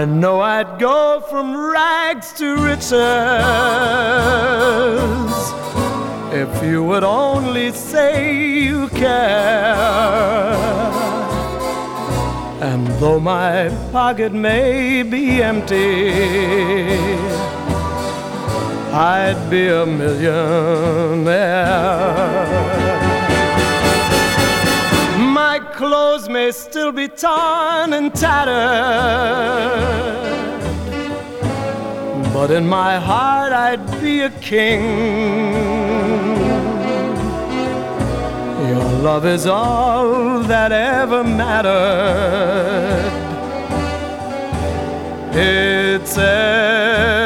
I know I'd go from rags to riches if you would only say you care. And though my pocket may be empty, I'd be a millionaire. My clothes may still be torn and tattered, but in my heart I'd be a king. Your love is all that ever mattered. It's